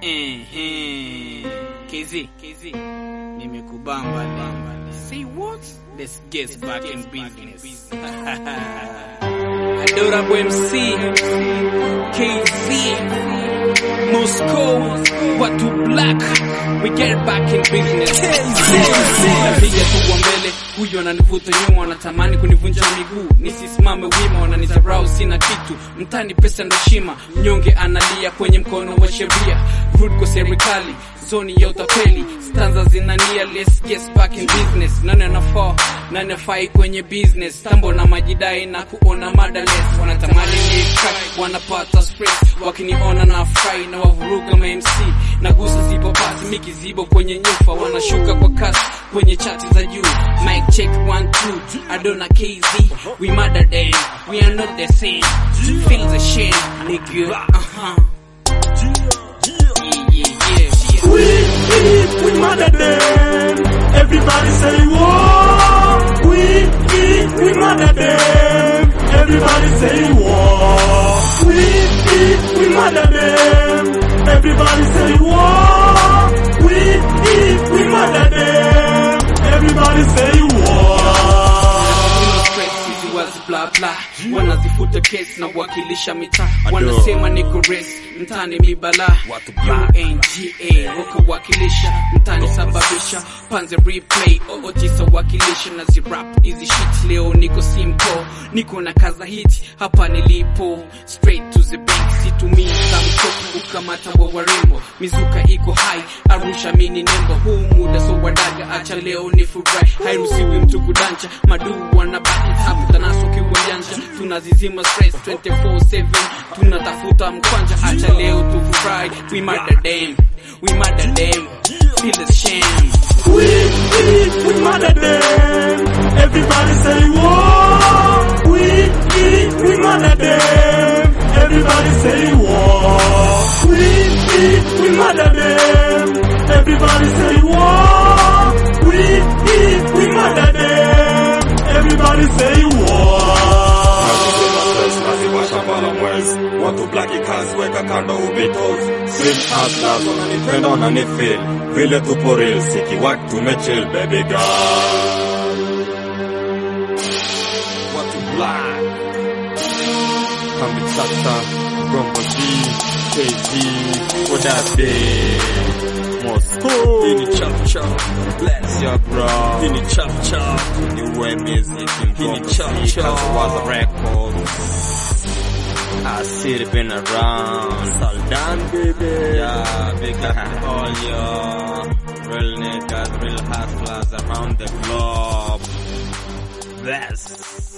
KZ, nimekubamba leo. Say what? Let's get back in business. Adorable MC, KZ, Moscow, what to black, we get back in business. Napiga tu mbele, huyo ananivuta nyuma, anatamani kunivunja miguu, nisisimame wima, wananidharau sina kitu, mtani pesa ndo shima, mnyonge analia kwenye mkono wa sheria, rude kwa serikali, zoni ya utapeli, stanza zinania, let's get back in business. Nani anafaa, nani afai kwenye business, tambo na majidai na kuona madaless, wanatamani ni wanapata stress, wakiniona na fry na wavuruga MC, nagusa zibo pasi miki zibo kwenye nyufa, wanashuka kwa kasi kwenye chati za juu. Mic check 1 2, Adona KZ, we murder them, we are not the same, feel the shame nigga. We murder them. Everybody say war. We murder them. Everybody say war. We murder them. Everybody say war. We murder them. Everybody say war. Blah blah, wanazifuta case na wakilisha mita, wanasema niko race, mtani mibala, UNGA, wako wakilisha, mtani sababisha, panze replay, ootisa wakilisha, na zirap, easy shit, leo niko simple, niko na kaza hit, hapa nilipo, straight to the bank, situmii za mtoku, ukamata wa warembo, mizuka iko high, Arusha mini nembo, huu muda so wadaga, acha leo ni furai, hairusiwi mtu kudancha, madu wanabaki hapu, tanaso kiwajanja, tunazizima stress 24/7, tunatafuta mkwanja, acha leo tufurahi, we murder them, feel the shame. We murder them. Everybody say war. We murder them. Everybody say war. We murder them. Everybody say war. We murder them. Everybody say war. Watu blaki kazi weka kando ubitos, Swift hustlers wananipenda wananifeel, vile tupo real siki wak tumechill baby girl. Watu black Kambi Tata, Brombo D, KZ, what that day Moscow, Hini Chop Chop, bless your bro, Hini Chop Chop, new way music in Hini Chop Chop, was a record. I see it been around, Saldan baby, yeah, big up to all your real niggas, real hustlers around the globe. Bless.